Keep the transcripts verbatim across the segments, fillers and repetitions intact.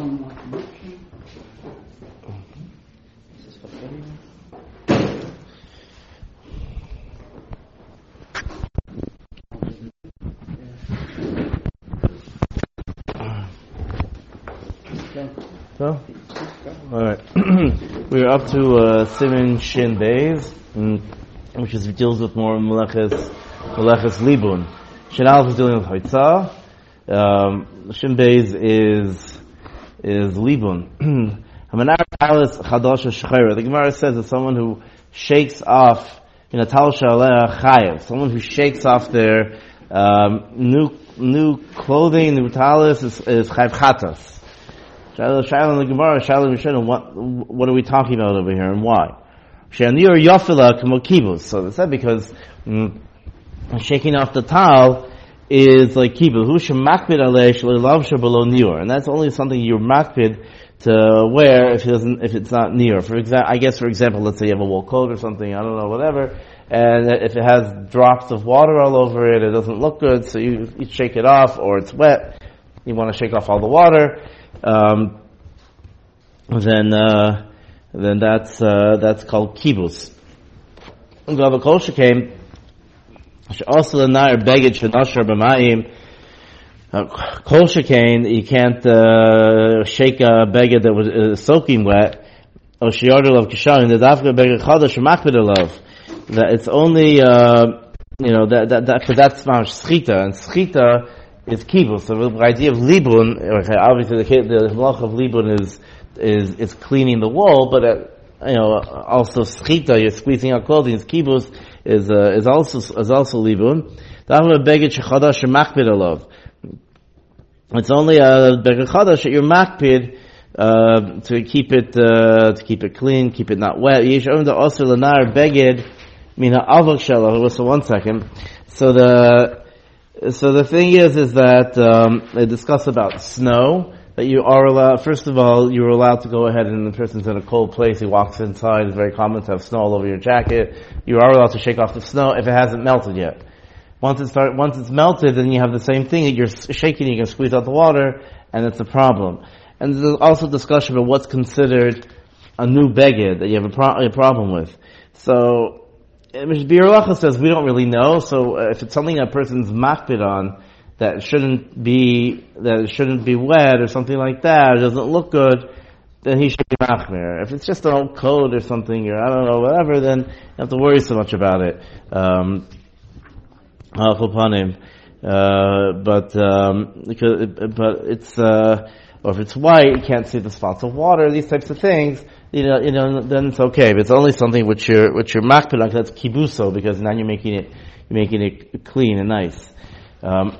So, all right. We're up to uh, Siman Shin Beis, which is deals with more Meleches Meleches Libun. Shin Aleph is dealing with Haitzah. Um, Shin Beis is is Libun. Hamanar Talis Chadash Shechayra. The Gemara says that someone who shakes off, you know, Tal Shaleh Chayev, someone who shakes off their um, new new clothing, new talis, is, is Chayev Chatas. Shaila in the Gemara, Shaila Mishnah, what what are we talking about over here and why? Shanir Yafila Kamo Kibus. So they said because mm, shaking off the towel is like kibus. Who should makpid alei shleilav below niur, and that's only something you're makpid to wear if it doesn't, if it's not niur. For example, I guess for example, let's say you have a wool coat or something, I don't know, whatever, and if it has drops of water all over it, it doesn't look good, so you, you shake it off, or it's wet, you want to shake off all the water. Um, then, uh, then that's, uh, that's called kibus. And the kol shekain, also the nair beged shenashar b'mayim, kol shekain, you can't, uh, shake a beged that was uh, soaking wet, or shiyordu of kishayin, the dafka beged chadash makbid alav, that it's only, uh, you know, that, that, that, cause that's mamash schita, and schita is kibus. So the idea of libun, okay, obviously the, the malach of libun is, is, is cleaning the wool, but, uh, you know, also schita, you're squeezing out clothing, is kibus, is, uh, is also, is also libun. It's only a beged chadash that you're makpid, uh, to keep it, uh, to keep it clean, keep it not wet. Yesh the also lanar beged, mina avok shalav. So one second. So the, So the thing is, is that um, they discuss about snow, that you are allowed, first of all, you're allowed to go ahead and the person's in a cold place, he walks inside, it's very common to have snow all over your jacket, you are allowed to shake off the snow if it hasn't melted yet. Once it start, once it's melted, then you have the same thing, that you're shaking, you can squeeze out the water, and it's a problem. And there's also discussion about what's considered a new beged that you have a, pro- a problem with. So, Biur Halacha says we don't really know, so uh, if it's something that a person's makpid on that shouldn't be that it shouldn't be wet or something like that, or doesn't look good, then he should be machmir. If it's just an old coat or something, or I don't know, whatever, then you don't have to worry so much about it. Um, uh, but um, because it, but it's uh, or if it's white, you can't see the spots of water. These types of things. You know, you know, then it's okay. But it's only something which you're, which you're makpid on, that's kibuso, because now you're making it, you're making it clean and nice. Um,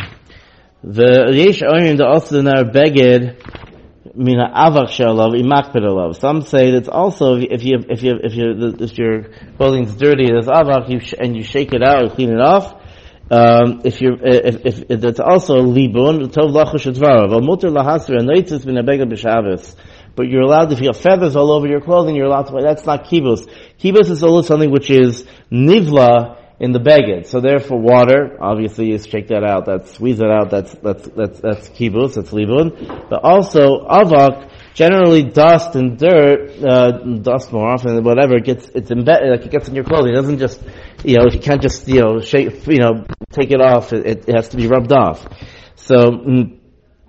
the yesh oim the also now beged mina avach shalav imakpid alav. Some say that's also if you if you if you if your clothing's dirty, there's avach, you sh- and you shake it out and clean it off. Um, if you if, if if that's also libun tov lachush dvarav al muter lahasir noitzis min abeged b'shabbos. But you're allowed, if you have feathers all over your clothing, you're allowed to, that's not kibus. Kibus is always something which is nivla in the beged. So therefore water, obviously you shake that out, that's, squeeze it out, that's, that's, that's, that's kibus, that's libun. But also, avak, generally dust and dirt, uh, dust more often than whatever, gets, it's embedded, like it gets in your clothing. It doesn't just, you know, you can't just, you know, shake, you know, take it off, it, it has to be rubbed off. So, mm,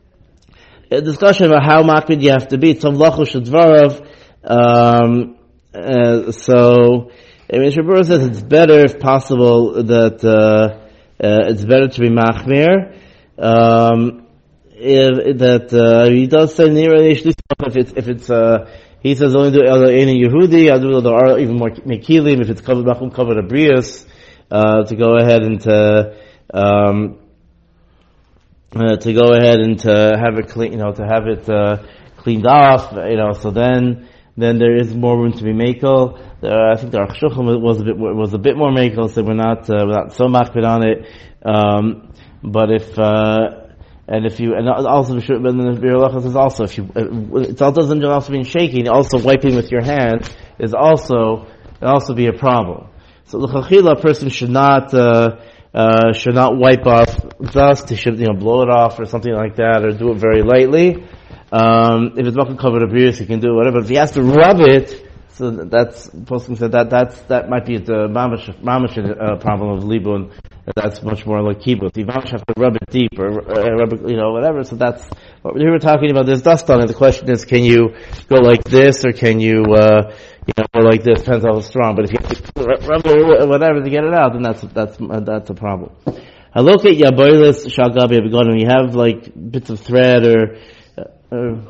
a discussion about how makpid you have to be. Tov lachush dvarav. Um, uh, so, I mean, Shabura says it's better, if possible, that uh, uh, it's better to be machmir. Um, if, that uh, he does say nira if it's if it's uh, he says only do any Yehudi. I do there are even more mekilim if it's covered machum covered abrius uh, to go ahead and to. Um, Uh, to go ahead and to have it clean, you know, to have it uh, cleaned off, you know. So then, then there is more room to be makel. Uh, I think the Aruch Shulchan was a bit was a bit more makel, so we're not uh, we're not so makpid on it. Um, but if uh, and if you and also the Biur Halacha says also if you it doesn't also mean shaking, also wiping with your hand is also also be a problem. So the chachila, a person should not. Uh, Uh, should not wipe off dust. He should, you know, blow it off or something like that, or do it very lightly. Um, if it's makom covered abuse, he can do whatever. If he has to rub it, so that's, Poskim said that, that's, that might be the mamash, mamash, uh, problem of libun. That's much more like kibbutz. You mamash have to rub it deep or, uh, rub it, you know, whatever. So that's, what we were talking about, there's dust on it. The question is, can you go like this or can you, uh, you know, go like this? Depends how strong. But if you have to rub it or whatever to get it out, then that's, that's, uh, that's a problem. I look at yaboilis shagabi begonim. You have like bits of thread or, uh, or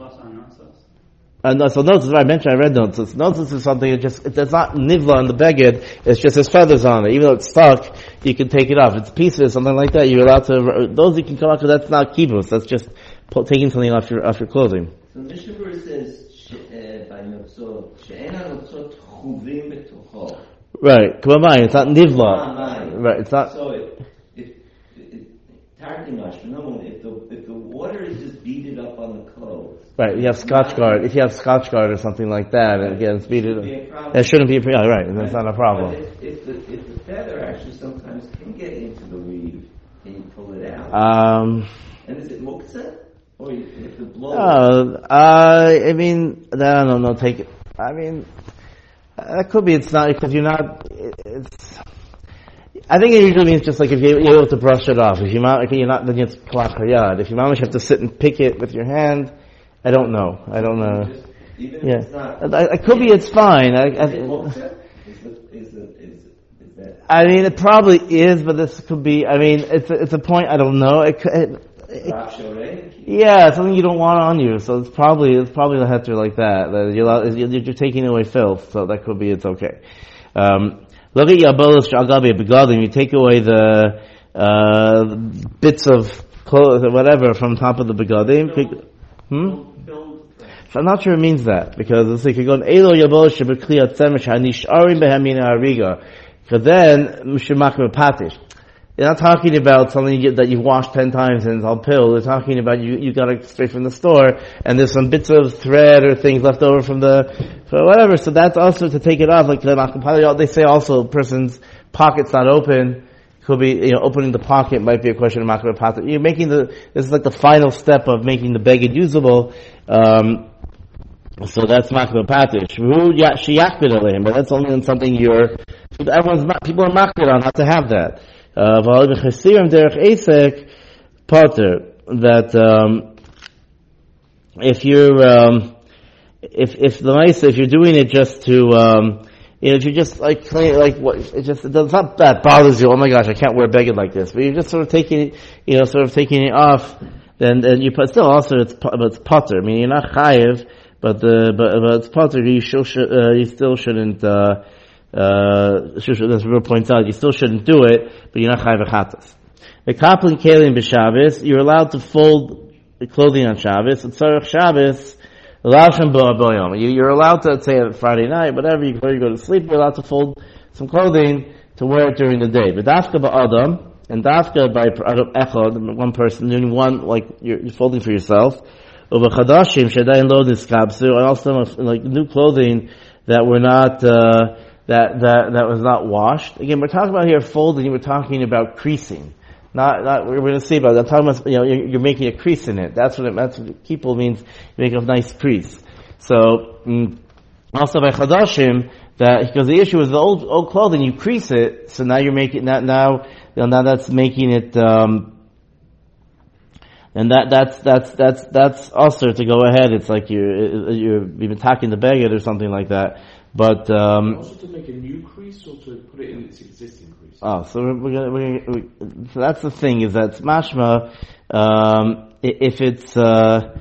Uh, no, so notice, I mentioned, I read notice. Notice is something that just, it's not nivla on the beged, it's just there's feathers on it. Even though it's stuck, you can take it off. It's pieces, something like that, you're allowed to, those you can come out, because that's not kibbutz, that's just pull, taking something off your, off your clothing. So Mishnah Berurah says, by notzot, she'ena notzot chuvim betocho. Right, come on, it's not nivla. Right, it's not. So if, if, if, tartimash, no, if the, if the water is just beaded up on the clothes. Right, you have Scotch guard. If you have Scotch guard or something like that, and again, it's beaded up. That shouldn't be a problem. Right, and that's not a problem. But if, if, the, if the feather actually sometimes can get into the weave, can you pull it out? Um. And is it muktzah? Or if the blow? Uh, uh, I mean, I don't know, take it. I mean, that could be it's not, because you're not, it's, I think it usually means just like if you're able to brush it off. If you're not, if you're not, then it's klach hayad. If you mamish have to sit and pick it with your hand, I don't know. I don't know. Just, even yeah. if it's not, I, I could be it's fine. I, I, is it muktzah? Is it, is it, is it, is that? I mean, it probably is, but this could be, I mean, it's a, it's a point, I don't know. It, it, it, yeah, it's something you don't want on you, so it's probably, it's probably the heter like that. that you're, you're, you're taking away filth, so that could be, it's okay. Um, look at Yabolos Shagabi Begadim, you take away the, uh, bits of clothes or whatever from top of the Begadim. Hmm? So I'm not sure it means that, because it's like you're going, Elo Yabolos Shabakli Atzemesh Hanisharim Behamina Ariga, because then, Mishimak Patish. You're not talking about something you, that you've washed ten times and it's all pill. They're talking about you, you got it straight from the store and there's some bits of thread or things left over from the, for whatever. So that's also to take it off. Like, they say also a person's pocket's not open. Could be, you know, opening the pocket might be a question of makar pater. You're making the, this is like the final step of making the beged usable. Um, so that's makar pater. But that's only on something you're, everyone's, people are makar on how to have that. Uh, that um, if you're um, if if the mice if you're doing it just to um, you know if you're just like clean like what it just it does not that bothers you, oh my gosh I can't wear beged like this, but you're just sort of taking it, you know sort of taking it off, then then you put still also it's but it's potter. I mean you're not chayiv, but the but, but it's potter. You still should uh, you still shouldn't. Uh, Uh, this real points out, you still shouldn't do it, but you're not chayav v'chatas. The kaplan kelim b'Shabbos, you're allowed to fold the clothing on Shabbos. It's tzarech Shabbos, l'avshem bo'aboyom. You're allowed to, say on Friday night, whatever, you go, you go to sleep, you're allowed to fold some clothing to wear it during the day. But dafka ba'adam, and dafka by echad, one person, doing one, like, you're, you're folding for yourself. U'b'chadashim, shedayin lo niskabsu, and also, like, new clothing that were not, uh, that, that, that was not washed. Again, we're talking about here folding, we're talking about creasing. Not, not, we're going to see about that. I'm talking about, you know, you're, you're making a crease in it. That's what it, that's what people means, you make a nice crease. So, mm, also by chadashim, that, because the issue is the old, old clothing, you crease it, so now you're making, that now, you know, now that's making it, um, and that, that's, that's, that's, that's also to go ahead. It's like you're, you're, you've been attacking the beged or something like that. But, um, also to make a new crease or to put it in its existing crease? Oh, so we're, we're gonna, we're gonna, we, so that's the thing, is that mashma, um, if it's, uh,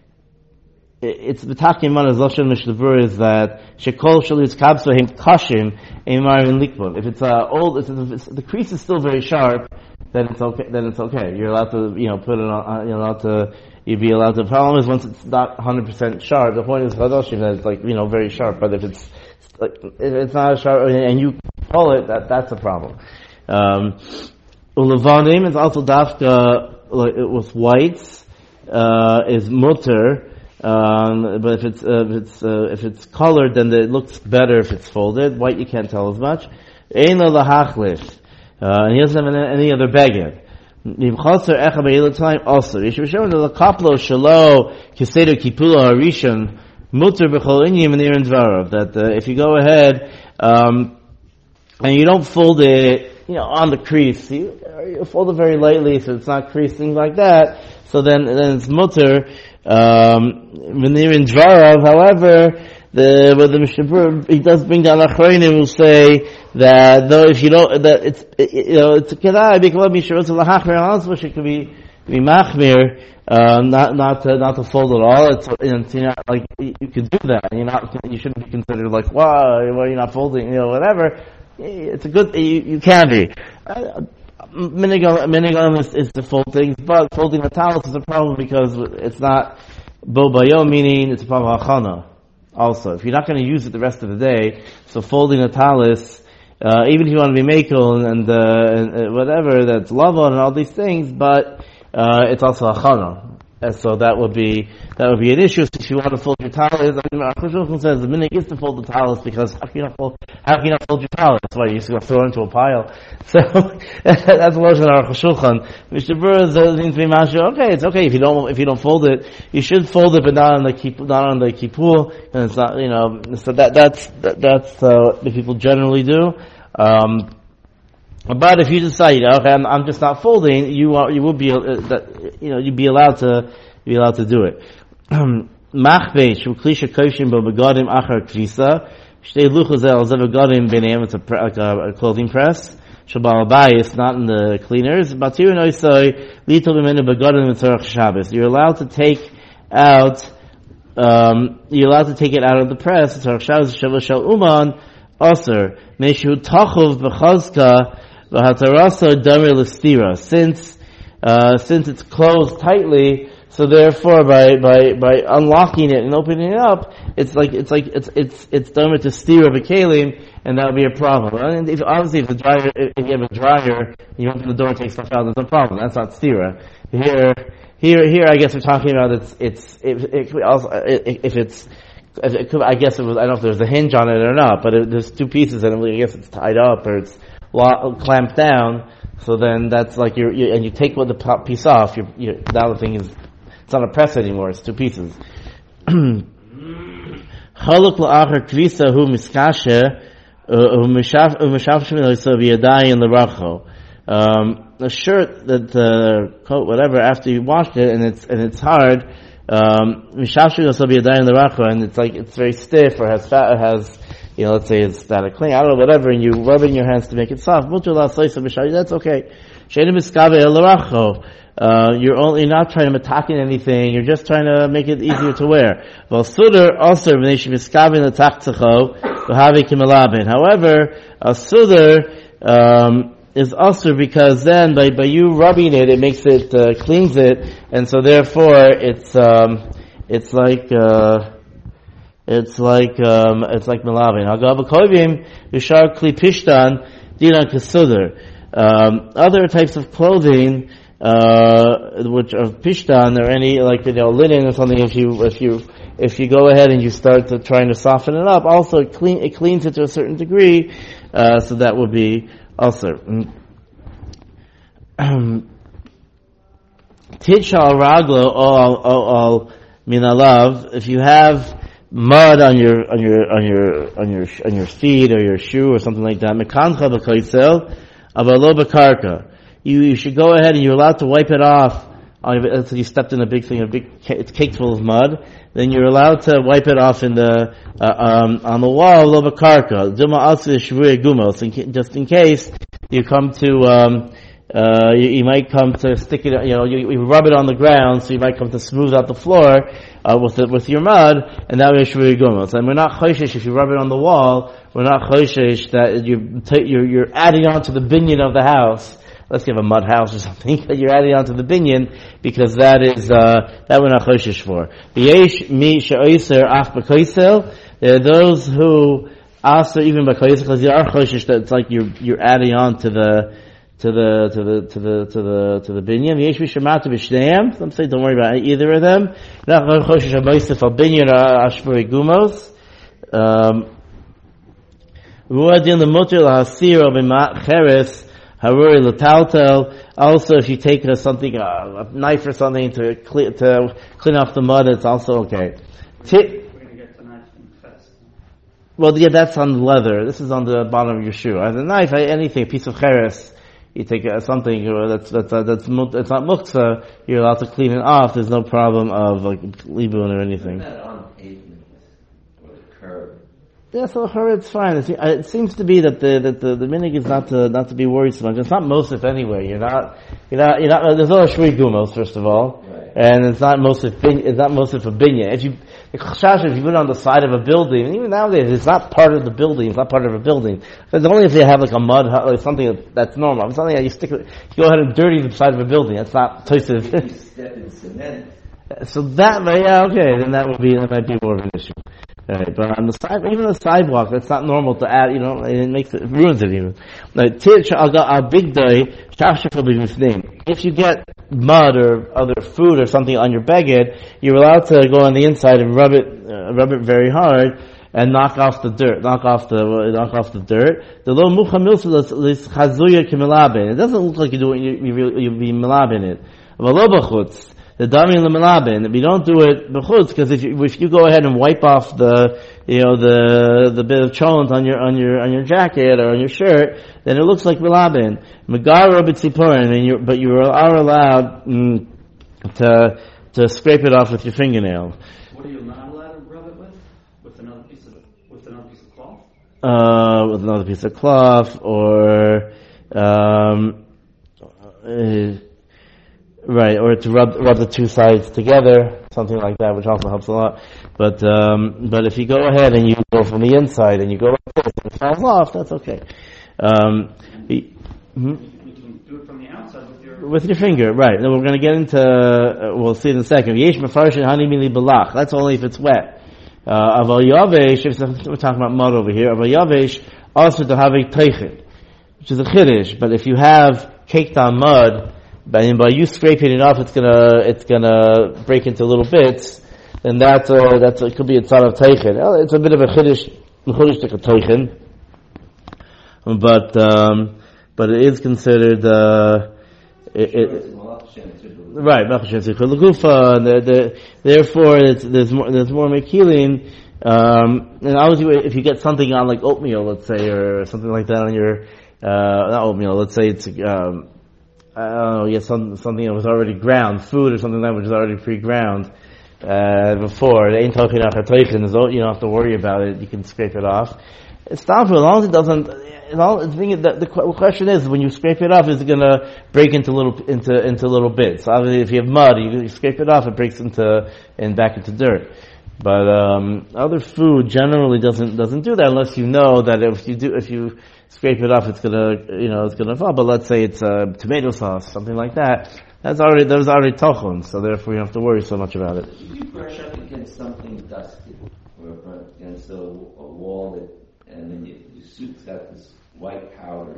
it's b'takim man as lashon Mishnah Berurah is that shekol shalut kabso him kashim emarim likvon. If it's uh, old, if, it's, if the crease is still very sharp, then it's okay. Then it's okay. You're allowed to, you know, put it on. You're allowed to. You'd be allowed to. The problem is once it's not one hundred percent sharp. The point is chadashim that it's like, you know, very sharp. But if it's like if it's not sharp and you pull it, that that's a problem. Um, Ulevanim is also dafka like, with whites uh, is mutter. Um, but if it's uh, if it's uh, if it's colored, then it looks better if it's folded. White you can't tell as much. Eino lahachlish, and he doesn't have any other beged. Nivchaser echa be'ilat time also. You should be showing the kaplo shalo kisedo kipulo harishon mutter b'chol inyim and irin dvarav. That uh, if you go ahead um, and you don't fold it, you know, on the crease, you, you fold it very lightly so it's not creasing like that. So then, then it's mutter um, when irin dvarav. However, the but the Mishabur, he does bring down Achronim who say that though if you don't, that it's, it, you know, it's a kedai, because Mishabur lahachmir also it could be, be machmir, um, not, not to, not to fold at all. It's, it's you know, like, you could do that. You're not, you shouldn't be considered like, wow, why are you not folding, you know, whatever. It's a good, you, you can be. Uh, Minigam is, is to fold things, but folding the talis is a problem because it's not bo bayo, meaning it's a problem of hachana. Also, if you're not going to use it the rest of the day, so folding a talis, uh, even if you want to be makel and, uh, and uh, whatever, that's lava and all these things, but uh, it's also a chana. And so that would be that would be an issue. So if you want to fold your talis, I mean, Aruch says the minhag is to fold the talis because how can you not fold? How can you not fold your talis? Why you just going to throw it into a pile? So that's the lotion of Aruch Shulchan. Mishabur seems to be mashu. Okay, it's okay if you don't if you don't fold it. You should fold it, but not on the kip, not on the kipul, and it's not, you know. So that that's that, that's uh, what people generally do. Um, But if you decide, okay, I'm, I'm just not folding, you are, you would be, uh, that, you know, you'd be allowed to, be allowed to do it. Machbei, shu klisha koshin bo begadim achar krisa, shtei luchos el zev begadim beneim, it's a, like a, a clothing press, shabal abayis, not in the cleaners, batir noisoi, litol b'menu begadim v'tzorach Shabbos. You're allowed to take out, um, you're allowed to take it out of the press, v'tzorach Shabbos, shavos shel uman, aser, meshu tachov b'chazka, since uh, since it's closed tightly, so therefore by, by, by unlocking it and opening it up, it's like it's like it's it's it's done to stira b'kelim, and that would be a problem. And if, obviously, if the dryer, if you have a dryer, you open the door and take stuff out, there's no problem. That's not stira. Here, here, here, I guess we're talking about it's it's if it, it also if it's. If it could, I guess it was. I don't know if there's a hinge on it or not, but it, there's two pieces, and I guess it's tied up or it's clamped down. So then that's like you're, you and you take what the piece off. You're, you're, now the thing is, it's not a press anymore. It's two pieces. Chaluk la'achar kvisa hu miskashe hu mishafshim l'sobiyadai in the racho. A shirt that the uh, coat, whatever, after you washed it and it's and it's hard. Um, and it's like, it's very stiff or has fat, or has, you know, let's say it's static clean, I don't know, whatever, and you rub it in your hands to make it soft. That's okay. Uh, you're only not trying to attack in anything, you're just trying to make it easier to wear. However, a sudar, um, is also because then by, by you rubbing it, it makes it, uh, cleans it, and so therefore it's, um, it's like, uh, it's like, um, it's like melavin. Hagabakovim, yishar kli pishtan, dinan kesudar. Um, other types of clothing, uh, which are pishtan or any, like, you know, linen or something, if you, if you, if you go ahead and you start to trying to soften it up, also it clean, it cleans it to a certain degree, uh, so that would be, also, Titchal raglo all minalav. If you have mud on your on your on your on your on your feet or your shoe or something like that, mekancha b'koisel avalo b'karka. You you should go ahead and you're allowed to wipe it off. So you stepped in a big thing, a big it's cake full of mud. Then you're allowed to wipe it off in the uh, um, on the wall, lo b'karka. Duma also shvuye gumos, just in case you come to. Um, Uh, you, you might come to stick it, you know, you, you rub it on the ground, so you might come to smooth out the floor, uh, with it, with your mud, and that way it's really good. And we're not choishish if you rub it on the wall, we're not choishish that you t- you're, you're adding on to the binyan of the house. Let's give a mud house or something, that you're adding on to the binyan, because that is, uh, that we're not choishish for. V'yesh mi she'oiser af b'koisel, there are those who also even b'koisel, because you are choishish that it's like you're, you're adding on to the, to the to the to the to the to the binyan. Yesh mishamatu b'shneim. Some say don't worry about either of them. Not choshesh hamoisef al binyan ashpuri gumos. Ruadin the mutter lahasir of imat cheres Haruri l'taltel. Also, if you take uh, something, uh, a knife or something to clean, to clean off the mud, it's also okay. T- well, yeah, that's on leather. This is on the bottom of your shoe. As a knife, anything, a piece of cheres, you take uh, something that's that's uh, that's it's not muktzah, you're allowed to clean it off. There's no problem of like libun or anything. Not on pavement or the curb. Yeah, so her it's fine. It, it seems to be that the that the, the minig is not to not to be worried so much. It's not mosif anyway. You're not you're not you're not. There's no shri gumos first of all, right. And it's not mosif. It's not mosif a binya. If you the chashash, if you put it on the side of a building, and even nowadays it's not part of the building. It's not part of a building. It's only if you have like a mud hut, like something that's normal. It's something that you stick. You go ahead and dirty the side of a building. That's not toisiv. You step in cement. So that, yeah, okay, then that would be that might be more of an issue. Right, but on the side, even the sidewalk, that's not normal to add. You know, it makes it, it ruins it even. Like a big day, if you get mud or other food or something on your beged, you're allowed to go on the inside and rub it, uh, rub it very hard and knock off the dirt, knock off the knock off the dirt. The low chazuya kimilabin. It doesn't look like you do you you, you be milabin it. The dami l'melabin. We don't do it b'chutz because if you if you go ahead and wipe off the you know the the bit of cholent on your on your on your jacket or on your shirt, then it looks like melabin. Megara b'tziporin, and you but you are allowed mm, to to scrape it off with your fingernail. What are you not allowed to rub it with? With another piece of with another piece of cloth? Uh, with another piece of cloth or um. Uh, Right, or to rub rub the two sides together, something like that, which also helps a lot. But um, but if you go ahead and you go from the inside and you go like this and it falls off, that's okay. Um, the, hmm? You can do it from the outside with your with your finger, right? Then we're going to get into. Uh, we'll see in a second. Yesh mefarshin hani mili belach. That's only if it's wet. Aval yavesh. We're talking about mud over here. Aval yavesh also to have a teichin, which is a chiddush. But if you have caked on mud, By, by you scraping it off, it's gonna it's gonna break into little bits, and that's uh, that's it could be a tzad of teichin. It's a bit of a chiddush, chiddush to a teichin, but um, but it is considered uh, it, it, right. Lagufa, the, the, therefore, it's, there's more there's more mekilin. Um, and obviously, if you get something on like oatmeal, let's say, or something like that on your uh, not oatmeal, let's say it's um, Oh, yeah, some, something that was already ground, food or something that was already pre-ground, uh, before. You don't have to worry about it. You can scrape it off. It's not for as long as it doesn't, you know, the, thing, the, the question is, when you scrape it off, is it gonna break into little, into, into little bits? Obviously, if you have mud, you, you scrape it off, it breaks into, and back into dirt. But, um, other food generally doesn't, doesn't do that unless you know that if you do, if you, scrape it off, it's gonna, you know, it's gonna fall. But let's say it's uh, tomato sauce, something like that. That's already, there's already tochon, so therefore you don't have to worry so much about it. If you brush up against something dusty, or against a, a wall that, and then you, your suit's got this white powder,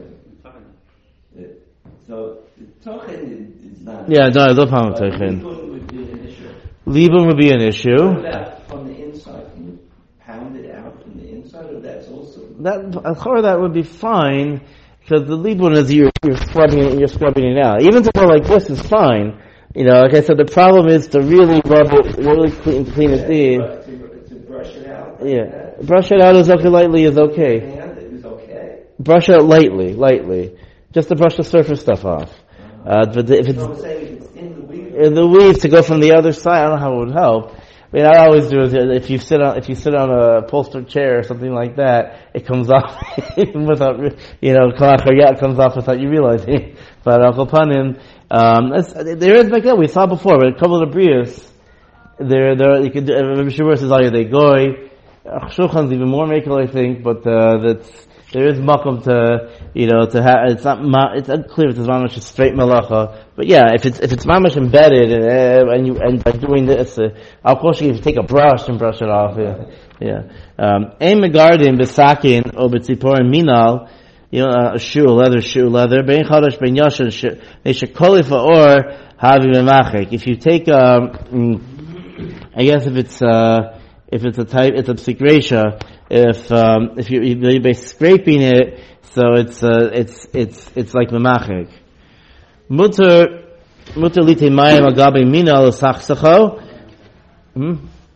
it, so the tochen is not. Yeah, no, no problem with tochen. Libun would be an issue. Libun would be an issue. What about from the inside? Can you pound it out from the inside, or that's also that? That would be fine because the libun is you're, you're scrubbing it, you're scrubbing it out. Even to go like this is fine. You know, like I said, the problem is to really rub it, really clean, clean it in. To, to brush it out. Like yeah, that. Brush it out is okay. Lightly is okay. And it is okay. Brush it out lightly, lightly, just to brush the surface stuff off. Uh, but the, if it's, so saying if it's in the weave, in the weave to go from the other side, I don't know how it would help. I mean, I always do is if you sit on if you sit on a upholstered chair or something like that, it comes off without you know it comes off without you realizing. But Al Panim, um, there is like that we saw before, but a couple of brios, there there you could Rabbi Shimur says all they goy. Shulchan's even more makel, I think, but uh, that's there is makom to you know to have it's not ma, it's unclear if it's mamash a straight malacha, but yeah, if it's if it's mamash embedded and uh, and you and by doing this, uh, I'll course you take a brush and brush it off. Yeah, yeah. Um, Ein megardim besakin or betziporin minal, you know, a shoe, a leather shoe, leather. Bein chadash bein yashin they should kolifa or havi memachik. If you take, um, I guess if it's uh, if it's a type, it's a psik resha. if um, if you you're by scraping it, so it's uh, it's it's it's like memachik. Mutter mutter lite mayim agabe mina l'sachsacho. Hmm.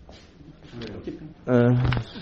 Uh,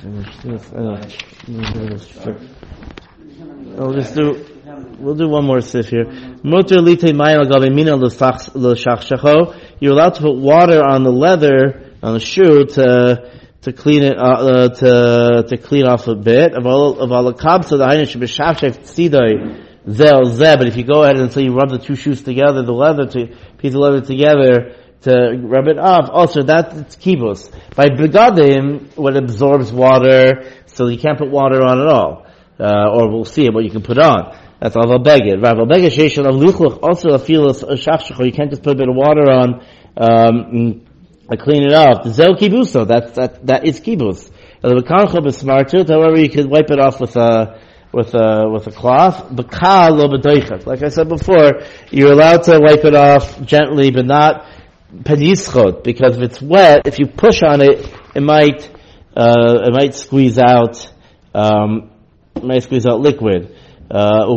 I'll just do. We'll do one more sif here. Mutter lite mayim agabe mina l'sachsacho. You're allowed to put water on the leather on the shoe to to clean it uh, uh, to to clean off a bit of all of all the kabsa the haynish b'shafshef tzidai zel zeh. But if you go ahead until you rub the two shoes together, the leather to piece of leather together to rub it off, also that's kibus. By begadim, what absorbs water, so you can't put water on at all, uh, or we'll see what you can put on. That's aval beged. Aval beged sheishon av luchluch also a feel of shafshach. You can't just put a bit of water on. Um, I clean it off. Zel kibuso. That that that is kibus. However, you could wipe it off with a with a with a cloth. B'kal lo b'doichet. Like I said before, you're allowed to wipe it off gently, but not penischot, because if it's wet, if you push on it, it might uh, it might squeeze out um, it might squeeze out liquid. Uh,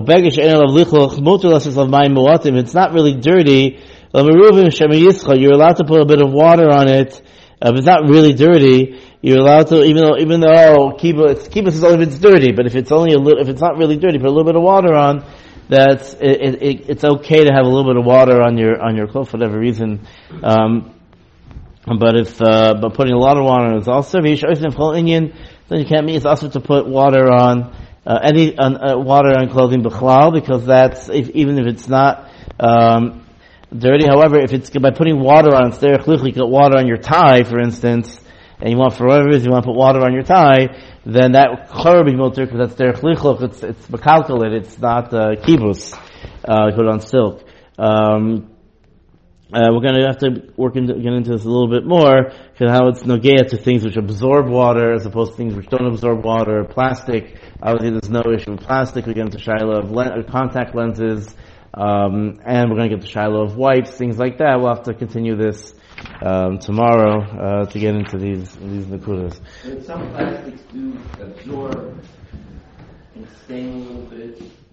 it's not really dirty. You're allowed to put a bit of water on it. Uh, if it's not really dirty, you're allowed to, even though, even though kibbutz, kibbutz is only if it's dirty, but if it's only a little, if it's not really dirty, put a little bit of water on, that's, it, it, it's okay to have a little bit of water on your, on your clothes for whatever reason. Um, but if, uh, but putting a lot of water on is also, then you can't mean it's also to put water on, uh, any, uh, water on clothing b'chlal, because that's, if, even if it's not, um, dirty. However, if it's by putting water on, it's derech lichli, you put water on your tie, for instance, and you want, for whatever reason, you want to put water on your tie, then that chor be motor, because that's derech lichli, it's, it's bekalkulit, it's not, uh, kibus, uh, put it on silk. Um, uh, we're gonna have to work into, get into this a little bit more, because how it's nogea to things which absorb water, as opposed to things which don't absorb water, plastic. Obviously there's no issue with plastic. We get into shiloh of len- contact lenses, Um, and we're going to get the shiloh of wipes, things like that. We'll have to continue this um, tomorrow uh, to get into these these nakudas. Some plastics do absorb and stain a little bit.